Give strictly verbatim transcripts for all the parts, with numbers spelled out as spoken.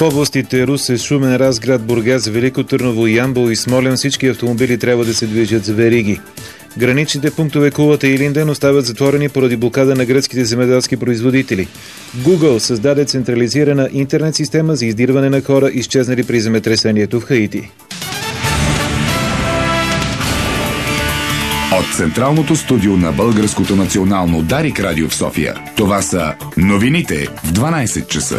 В областите Русе, Шумен, Разград, Бургас, Велико Търново, Ямбол и Смолян всички автомобили трябва да се движат с вериги. Граничните пунктове Кулата и Илинден остават затворени поради блокада на гръцките земеделски производители. Google създаде централизирана интернет система за издирване на хора, изчезнали при земетресението в Хаити. От Централното студио на Българското национално Дарик радио в София. Това са новините в дванайсет часа.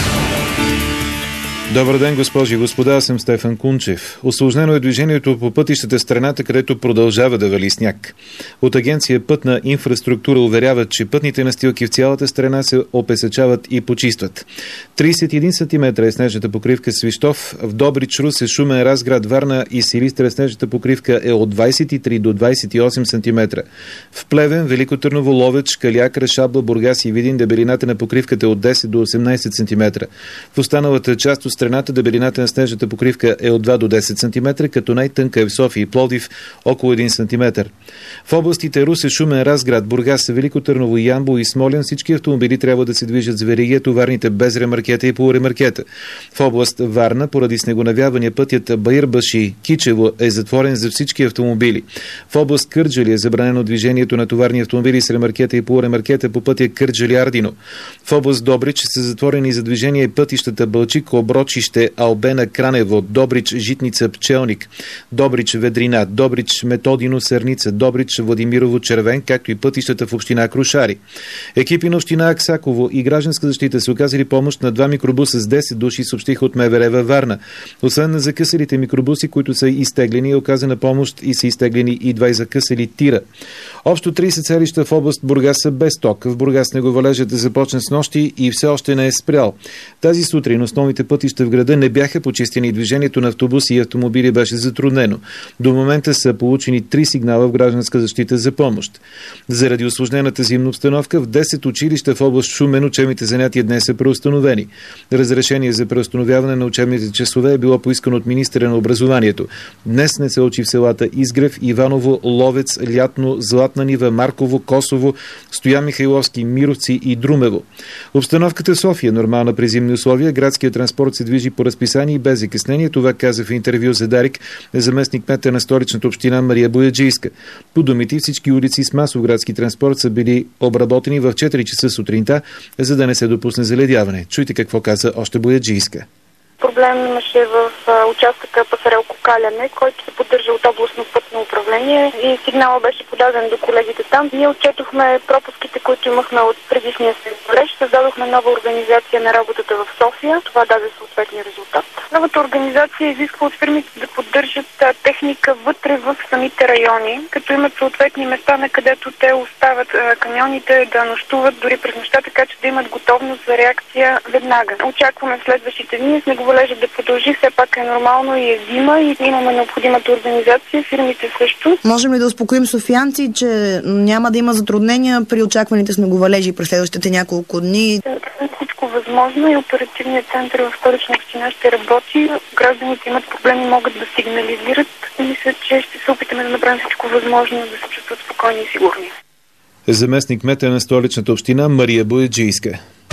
Добър ден, госпожи и господа, аз съм Стефан Кунчев. Усложнено е движението по пътищата в страната, където продължава да вали сняг. От агенция Пътна инфраструктура уверяват, че пътните настилки в цялата страна се опесъчават и почистват. трийсет и един сантиметра е снежната покривка в Свищов, в Добрич, Русе, Шумен, Разград, Варна и Силистра снежната покривка е от двайсет и три до двайсет и осем сантиметра. В Плевен, Велико Търново, Ловеч, Калиакра, Шабла, Бургас и Видин дебелината на покривката е от десет до осемнайсет сантиметра. В останалата част от страната дебелината на снежната покривка е от два до десет сантиметра, като най-тънка е в София и Пловдив около един сантиметър. В областите Русе, Шумен, Разград, Бургас, Велико Търново, Ямбол и Смолян всички автомобили трябва да се движат с вериги, товарните без ремаркета и полуремаркета. В област Варна, поради снегонавявания, пътят Баирбаши Кичево е затворен за всички автомобили. В област Кърджали е забранено движението на товарни автомобили с ремаркета и полуремаркета по пътя Кърджали-Ардино. В област Добрич са затворени за движение пътищата Бълчик, Оброчище, Албена, Кранево, Добрич, Житница, Пчелник, Добрич, Ведрина, Добрич, Методино, Сърница, Добрич, Владимирово, Червен, както и пътищата в община Крушари. Екипи на община Аксаково и гражданска защита са оказали помощ на два микробуса с десет души, съобщиха от МВР във Варна. Освен на закъсалите микробуси, които са изтеглени, е оказана помощ и са изтеглени и два закъсали тира. Общо трийсет селища в област Бургас са без ток. В Бургас снеговалежът започна с нощи и все още не е спрял. Тази сутрин основните пътища в града не бяха почистени и движението на автобуси и автомобили беше затруднено. До момента са получени три сигнала в гражданска защита за помощ. Заради усложнената зимна обстановка в десет училища в област Шумен учебните занятия днес са преустановени. Разрешение за преустановяване на учебните часове е било поискано от министъра на образованието. Днес не се учи в селата Изгрев, Иваново, Ловец, Лятно, Златна Нива, Марково, Косово, Стоян Михайловски, Мировци и Друмево. Обстановката в София е нормална при зимни условия. Градският транспорт се движи по разписание и без закъснение. Това каза в интервю за Дарик заместник кмета на столичната община Мария Бояджийска. По думите, всички улици с масов градски транспорт са били обработени в четири часа сутринта, за да не се допусне заледяване. Чуйте какво каза още Бояджийска. Проблем имаше в участъка Пасарел-Кокаляне, който се поддържа от областно пътно управление и сигнала беше подаден до колегите там. Ние отчетохме пропуските, които имахме от предишния снеговалеж. Създадохме нова организация на работата в София. Това даде съответния резултат. Новата организация изисква от фирмите да поддържат техника вътре в самите райони, като имат съответни места, на където те оставят камионите да нощуват дори през нощта, така че да имат готовност за реакция веднага. Очакваме в следващите дни снеговалежът да продължи, все пак е нормално и е зима и имаме необходимата организация, фирмите също. Можем ли да успокоим софиянци, че няма да има затруднения при очакваните снеговалежи през следващите няколко дни? Всичко възможно и оперативният център в Столична община ще работи. Гражданите имат проблеми, могат да сигнализират. Мисля, че ще се опитаме да направим всичко възможно да се чувстват спокойни и сигурни. Заместник кмета на Столичната община Мария Бояджийска.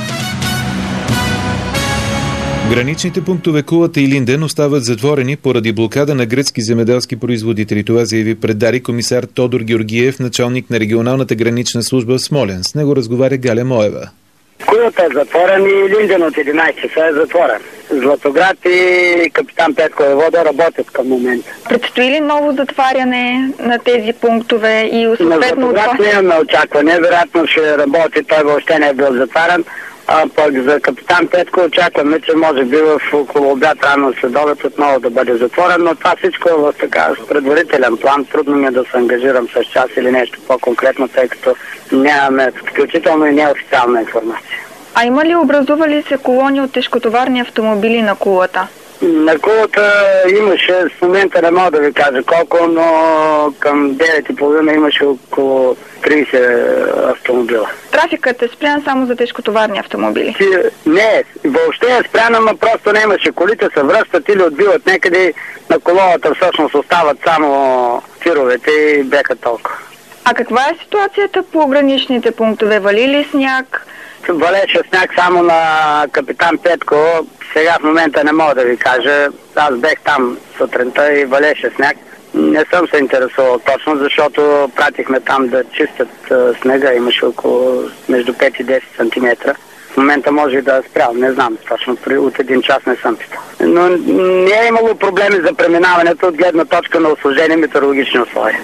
Граничните пунктове Кулата и Илинден остават затворени поради блокада на гръцки земеделски производители. Това заяви пред Дарик комисар Тодор Георгиев, началник на регионалната гранична служба в Смолян. С него разговаря Галя Моева. Кулата е затворен и Илинден от единайсет часа е затворен. Златоград и Капитан Петко Вода работят към момента. Предстои ли ново затваряне на тези пунктове и съответно... На Златоград това... не имаме очакване, вероятно ще работи, той въобще не е бил затварен. А пък за Капитан Петко очакваме, че може би в около обяд рано следобед отново да бъде затворен, но това всичко е в така предварителен план. Трудно ми е да се ангажирам с час или нещо по-конкретно, тъй като нямаме включително и неофициална информация. А има ли образували се колони от тежкотоварни автомобили на Кулата? На Кулата имаше, в момента не мога да ви кажа колко, но към девет и половина имаше около трийсет автомобила. Трафикът е спрян само за тежкотоварни автомобили? Не, въобще е спрян, ама просто не имаше. Колите се връщат или отбиват някъде, на колоната всъщност остават само тировете и бяха толкова. А каква е ситуацията по граничните пунктове? Вали ли сняг? Валеше сняг само на Капитан Петко. Сега в момента не мога да ви кажа. Аз бех там сутринта и валеше сняг. Не съм се интересувал точно, защото пратихме там да чистят снега. Имаше около между пет и десет сантиметра. В момента може и да е спрял. Не знам точно. От един час не съм питал. Но не е имало проблеми за преминаването от гледна точка на усложнени метеорологични условия.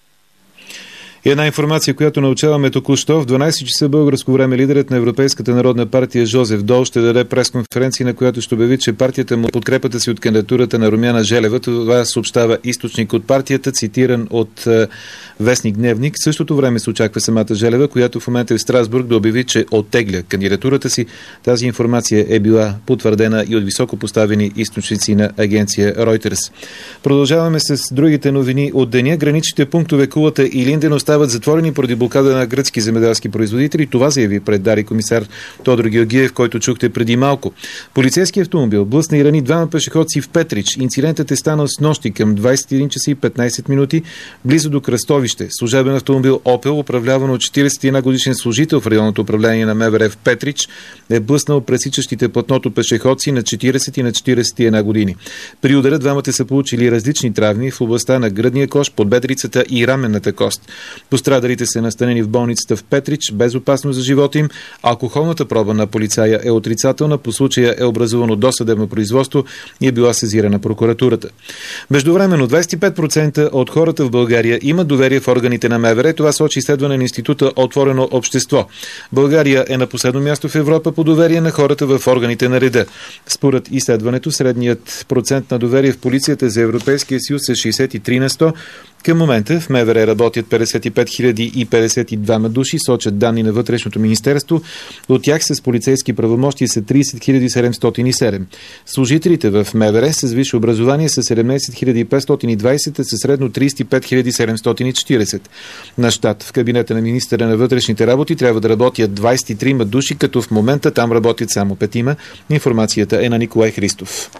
И една информация, която научаваме току-що. В дванайсет часа българско време лидерът на Европейската народна партия Жозеф Дол ще даде пресконференция, на която ще обяви, че партията му подкрепата си от кандидатурата на Румяна Желева. Това съобщава източник от партията, цитиран от е, вестник Дневник. В същото време се очаква самата Желева, която в момента е в Страсбург, да обяви, че оттегля кандидатурата си. Тази информация е била потвърдена и от високо поставени източници на агенция Reuters. Продължаваме с другите новини от деня. Граничните пунктове Кулата и Линден остават затворени поради блокада на гръцки земеделски производители. Това заяви пред Дари комисар Тодор Георгиев, който чухте преди малко. Полицейски автомобил блъсна и рани двама пешеходци в Петрич. Инцидентът е станал с нощи към двайсет и един часа и петнайсет минути близо до кръстовище. Служебен автомобил Опел, управляван от четирийсет и един годишен служител в районното управление на МВР в Петрич, е блъснал пресичащите платното пешеходци на четирийсет и на четирийсет и една години. При удара двамата са получили различни травми в областта на гръдния кош, подбедрицата и раменната кост. Пострадалите са настанени в болницата в Петрич без опасност за живота им. Алкохолната проба на полицая е отрицателна. По случая е образувано досъдебно производство и е била сезирана прокуратурата. Междувременно двайсет и пет процента от хората в България имат доверие в органите на МВР. Това сочи изследване на института Отворено общество. България е на последно място в Европа по доверие на хората в органите на реда. Според изследването, средният процент на доверие в полицията за Европейския съюз е шейсет и три на сто. Към момента в МВР работят петдесет и пет хиляди и петдесет и двама души, сочат данни на Вътрешното министерство. От тях с полицейски правомощия са трийсет хиляди седемстотин и седем. Служителите в МВР с висше образование са седемнайсет хиляди петстотин и двайсет, а със средно трийсет и пет хиляди седемстотин и четирийсет. На щат в кабинета на министъра на вътрешните работи трябва да работят двайсет и трима души, като в момента там работят само петима. Информацията е на Николай Христов.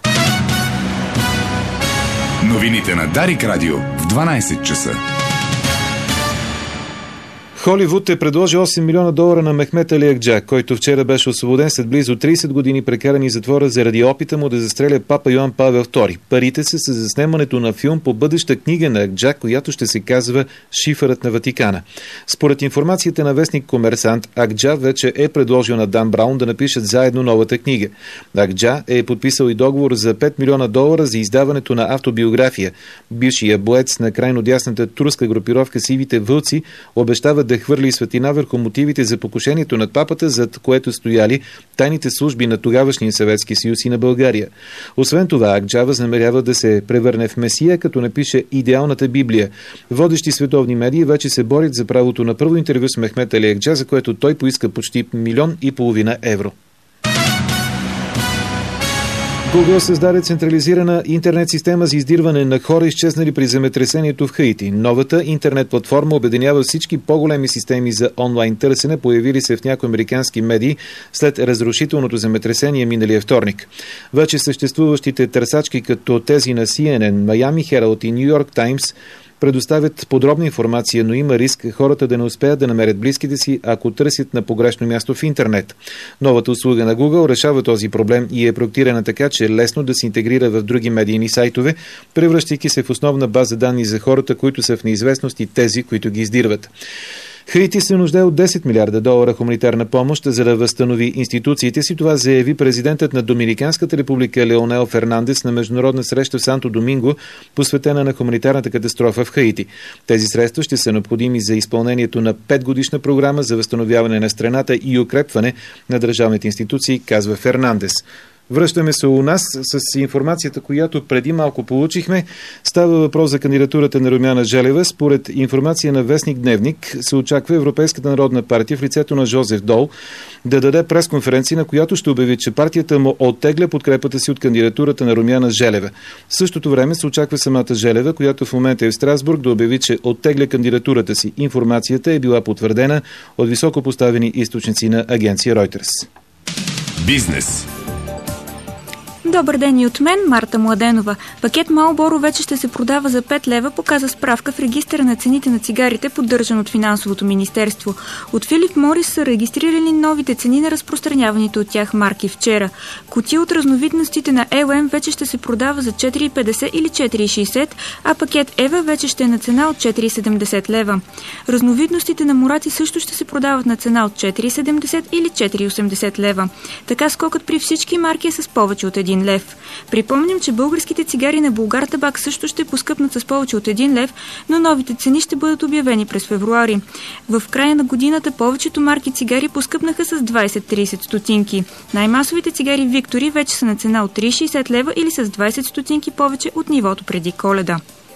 Новините на Дарик Радио в дванайсет часа. Холивуд е предложил осем милиона долара на Мехмет Али Акджа, който вчера беше освободен след близо трийсет години прекарани в затвора заради опита му да застреля папа Йоан Павел втори. Парите са за заснемането на филм по бъдеща книга на Акджа, която ще се казва "Шифърът на Ватикана". Според информацията на вестник Комерсант, Акджа вече е предложил на Дан Браун да напишат заедно новата книга. Акджа е подписал и договор за пет милиона долара за издаването на автобиография. Бившият боец на крайно дясната турска групировка Сивите вълци обещава да хвърли светлина върху мотивите за покушението над папата, зад което стояли тайните служби на тогавашния Съветски съюз и на България. Освен това, Акджа възнамерява да се превърне в месия, като напише идеалната Библия. Водещи световни медии вече се борят за правото на първо интервю с Мехмет Али Акджа, за което той поиска почти милион и половина евро. Google създаде централизирана интернет система за издирване на хора, изчезнали при земетресението в Хаити. Новата интернет платформа обединява всички по-големи системи за онлайн търсене, появили се в някои американски медии след разрушителното земетресение миналия вторник. Вече съществуващите търсачки, като тези на Си Ен Ен, Miami Herald и Ню Йорк Таймс, предоставят подробна информация, но има риск хората да не успеят да намерят близките си, ако търсят на погрешно място в интернет. Новата услуга на Google решава този проблем и е проектирана така, че е лесно да се интегрира в други медийни сайтове, превръщайки се в основна база данни за хората, които са в неизвестност и тези, които ги издирват. Хаити се нуждае от десет милиарда долара хуманитарна помощ, за да възстанови институциите си. Това заяви президентът на Доминиканската република Леонел Фернандес на международна среща в Санто Доминго, посветена на хуманитарната катастрофа в Хаити. Тези средства ще са необходими за изпълнението на петгодишна програма за възстановяване на страната и укрепване на държавните институции, казва Фернандес. Връщаме се у нас с информацията, която преди малко получихме. Става въпрос за кандидатурата на Румяна Желева. Според информация на вестник Дневник се очаква Европейската народна партия в лицето на Жозеф Дол да даде пресконференция, на която ще обяви, че партията му оттегля подкрепата си от кандидатурата на Румяна Желева. В същото време се очаква самата Желева, която в момента е в Страсбург, да обяви, че оттегля кандидатурата си. Информацията е била потвърдена от високо поставени източници на агенция Reuters. Бизнес. Добър ден и от мен, Марта Младенова. Пакет Малборо вече ще се продава за пет лева, показа справка в регистъра на цените на цигарите, поддържан от Финансовото министерство. От Филип Морис са регистрирали новите цени на разпространяваните от тях марки вчера. Кутия от разновидностите на ел ем вече ще се продава за четири и петдесет или четири и шейсет, а пакет Ева вече ще е на цена от четири и седемдесет лева. Разновидностите на Мурати също ще се продават на цена от четири и седемдесет или четири и осемдесет лева. Така скокът при всички марки е с повече от един лев. Припомням, че българските цигари на Булгартабак също ще поскъпнат с повече от един лев, но новите цени ще бъдат обявени през февруари. В края на годината повечето марки цигари поскъпнаха с двайсет до трийсет стотинки. Най-масовите цигари Виктори вече са на цена от три и шейсет лева или с двайсет стотинки повече от нивото преди Коледа.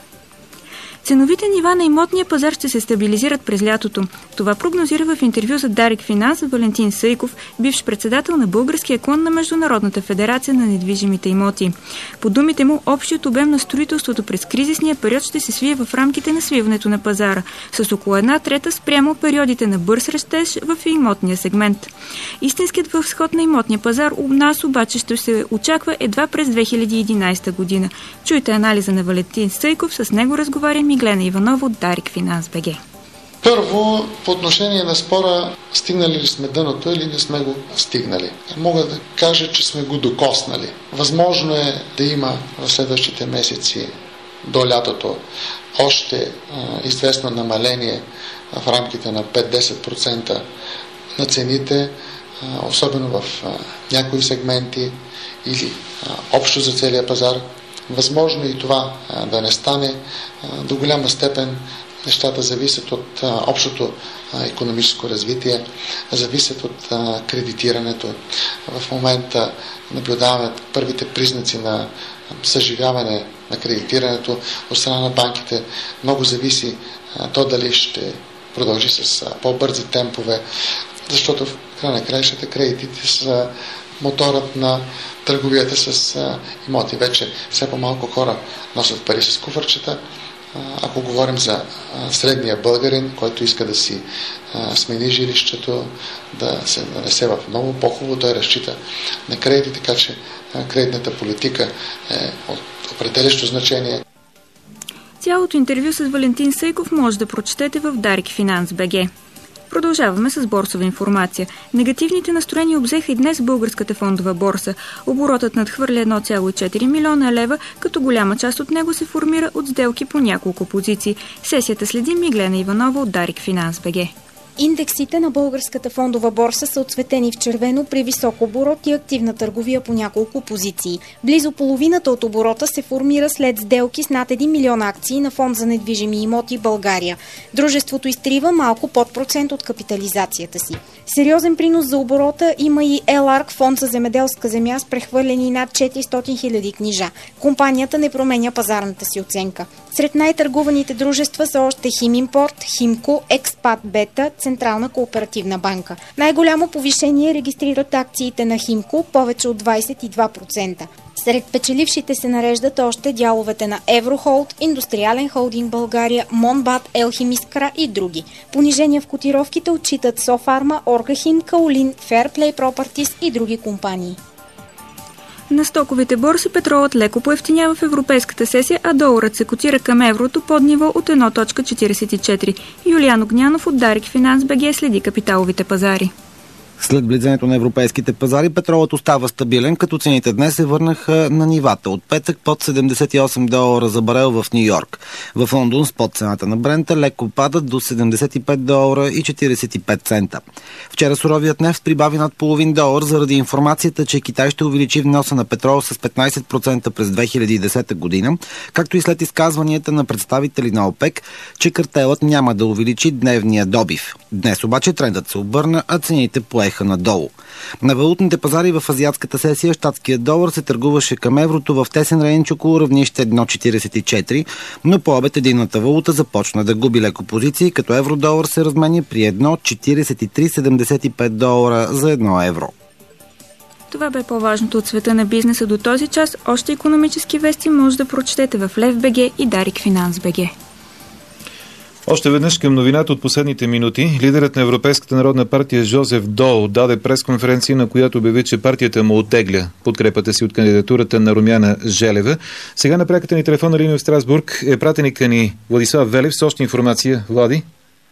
Ценовите нива на имотния пазар ще се стабилизират през лятото. Това прогнозира в интервю за Дарик Финанс Валентин Съйков, бивш председател на българския клон на Международната федерация на недвижимите имоти. По думите му, общият обем на строителството през кризисния период ще се свие в рамките на свиването на пазара, с около една трета спрямо периодите на бърз растеж в имотния сегмент. Истинският възход на имотния пазар у нас обаче ще се очаква едва през две хиляди и единайсета година. Чуйте анализа на Валентин Съйков, с него разговаря Миглена Иванова от Дарик Финанс БГ. Първо, по отношение на спора, стигнали ли сме дъното или не сме го стигнали. Мога да кажа, че сме го докоснали. Възможно е да има в следващите месеци до лятото още а, известно намаление в рамките на пет до десет процента на цените, а, особено в а, някои сегменти или а, общо за целия пазар. Възможно и това а, да не стане. А, до голяма степен нещата зависят от а, общото а, икономическо развитие, зависят от а, кредитирането. В момента наблюдаваме първите признаци на съживяване на кредитирането от страна на банките. Много зависи а, то дали ще продължи с а, по-бързи темпове, защото в края на краищата кредитите са моторът на търговията с а, имоти. Вече все по-малко хора носят пари с куфърчета. А, ако говорим за а, средния българин, който иска да си а, смени жилището, да се нанесе в много по-хубаво, той разчита на кредити, така че а, кредитната политика е от определящо значение. Цялото интервю с Валентин Съйков може да прочетете в Дарик Финанс БГ. Продължаваме с борсова информация. Негативните настроения обзеха и днес българската фондова борса. Оборотът надхвърля едно цяло и четири милиона лева, като голяма част от него се формира от сделки по няколко позиции. Сесията следи Миглена Иванова от Дарик Финанс БГ. Индексите на българската фондова борса са отцветени в червено при висок оборот и активна търговия по няколко позиции. Близо половината от оборота се формира след сделки с над един милион акции на фонд за недвижими имоти България. Дружеството изтрива малко под процент от капитализацията си. Сериозен принос за оборота има и Еларк, фонд за земеделска земя с прехвърлени над четиристотин хиляди книжа. Компанията не променя пазарната си оценка. Сред най-търгуваните дружества са още Химимпорт, Химко, Експат Бета, Централна кооперативна банка. Най-голямо повишение регистрират акциите на Химко, повече от двайсет и два процента. Сред печелившите се нареждат още дяловете на Еврохолд, Индустриален холдинг България, Монбат, Елхимискра и други. Понижения в котировките отчитат Софарма, Оргахим, Каолин, Fairplay Properties и други компании. На стоковите борси петролът леко поевтинява в европейската сесия, а доларът се котира към еврото под ниво от едно цяло четирийсет и четири. Юлиан Огнянов от Дарик Финанс БГ следи капиталовите пазари. След влизането на европейските пазари, петролът остава стабилен, като цените днес се върнаха на нивата от петък под седемдесет и осем долара за барел в Ню Йорк. В Лондон спот цената на Брента леко падат до седемдесет и пет долара и четирийсет и пет цента. Вчера суровият нефт прибави над половин долар заради информацията, че Китай ще увеличи вноса на петрол с петнайсет процента през две хиляди и десета година, както и след изказванията на представители на ОПЕК, че картелът няма да увеличи дневния добив. Днес обаче трендът се обърна, а цените поеха надолу. На валутните пазари в азиатската сесия щатският долар се търгуваше към еврото в тесен рейнж около равнище едно цяло четирийсет и четири, но по обед единната валута започна да губи леко позиции, като евро-долар се разменя при едно цяло четирийсет и три седемдесет и пет долара за едно евро. Това бе по-важното от света на бизнеса до този час. Още икономически вести може да прочетете в Лев БГ и Дарик Финанс БГ. Още веднъж към новината от последните минути. Лидерът на Европейската народна партия Жозеф Дол даде пресконференция, на която обяви, че партията му оттегля подкрепата си от кандидатурата на Румяна Желева. Сега на пряката ни телефонна линия в Страсбург е пратеника ни Владислав Велев с още информация. Влади?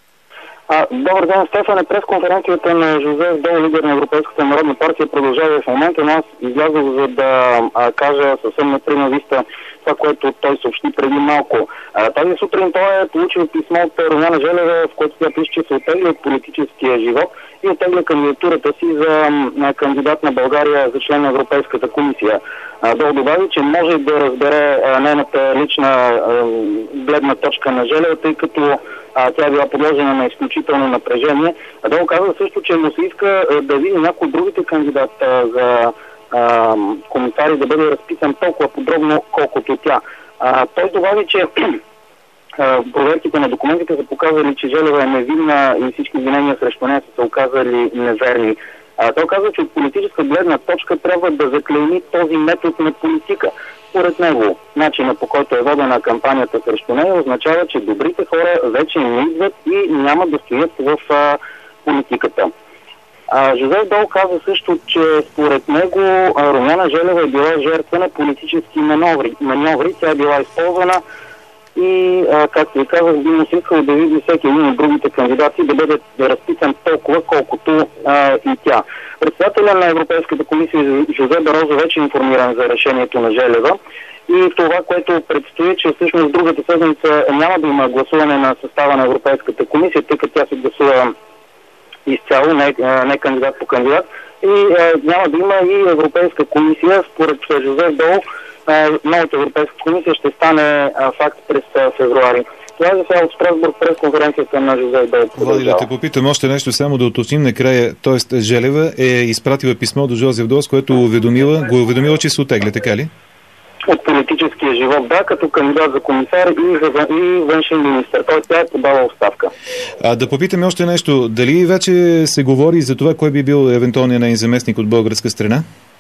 А, добър ден, Стефане. Пресконференцията на Жозеф Дол, лидер на Европейската народна партия, продължава в момента, но аз излязох за да а, кажа съвсем на пряма виста това, което той съобщи преди малко. А, тази сутрин той е получил писмо от Румяна Желева, в което тя пише, че се оттегля от политическия живот и оттегля кандидатурата си за а, кандидат на България за член на Европейската комисия. А, Дол добави, че може да разбере а, нейната лична а, гледна точка на Желева, тъй като а, тя е била подложена на изключително напрежение. А Дол казва също, че му се иска а, да види някой от другите кандидати за а, комисари да бъде разписан толкова подробно, колкото тя. А, той добави, че а, проверките на документите са показали, че Желева е невинна и всички обвинения срещу нея са се оказали неверни. А, той казва, че от политическа гледна точка трябва да заклейми този метод на политика. Според него, начинът, по който е водена кампанията срещу нея, означава, че добрите хора вече не идват и няма да стоят в а, политиката. А, Жозеф Дол каза също, че според него а, Румяна Желева е била жертва на политически маневри. маневри. Тя е била използвана и, а, както ви казах, би му се искало да види всеки един от другите кандидати да бъде разписан толкова, колкото а, и тя. Председателя на Европейската комисия Жозеф Барозо вече е информиран за решението на Желева и това, което предстои, че всъщност другата седмица няма да има гласуване на състава на Европейската комисия, тъй като тя се гласува изцяло, не, не кандидат по кандидат, и а, няма да има и Европейска комисия. Според Жозеф Дол, новата Европейска комисия ще стане а, факт през а, февруари. Това е за сега от Страсбург през конференцията на Жозеф Дол. Влади, да те попитам още нещо, само да уточним накрая. Т.е. Желева е изпратила писмо до Жозеф Дол, с което уведомила, го уведомила, че се оттегля, така ли? От политическия живот, да, като кандидат за комисар и, за, и външен министър. Той тя е подала оставка. А да попитаме още нещо. Дали вече се говори за това, кой би бил евентуалният нейн заместник от българска страна?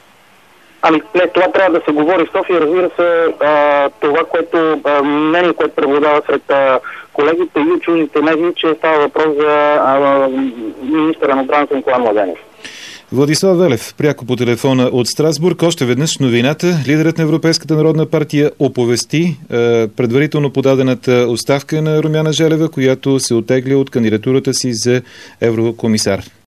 Ами, не, това трябва да се говори в София. Разбира се, а, това, което а, мнение, което преобладава сред а, колегите и чуждите медии, че става въпрос за а, министъра на отбраната Николай Младенов. Владислав Велев, пряко по телефона от Страсбург. Още веднъж новината. Лидерът на Европейската народна партия оповести е, предварително подадената оставка на Румяна Желева, която се оттегля от кандидатурата си за еврокомисар.